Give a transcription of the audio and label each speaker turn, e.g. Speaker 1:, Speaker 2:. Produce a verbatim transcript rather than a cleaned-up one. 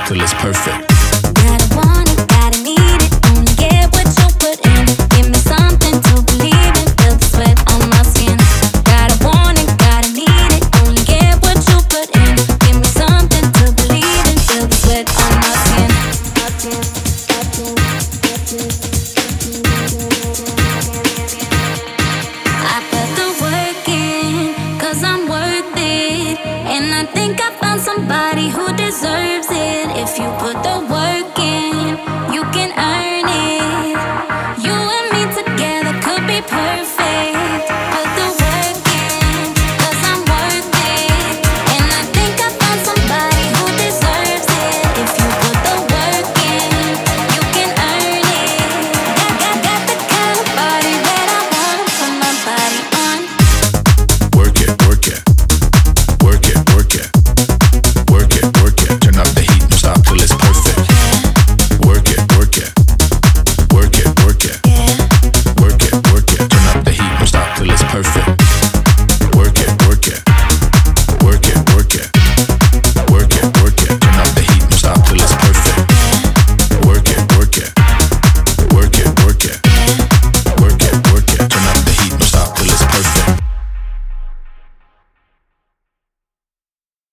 Speaker 1: till it's perfect.
Speaker 2: Gotta want it, gotta need it. Only get what you put in. Give me something to believe in. Feel the sweat on my skin. Gotta want it, gotta need it. Only get what you put in. Give me something to believe in. Feel the sweat on my skin. I put the work in, cause I'm worth it. And I think I found somebody who deserves it. If you put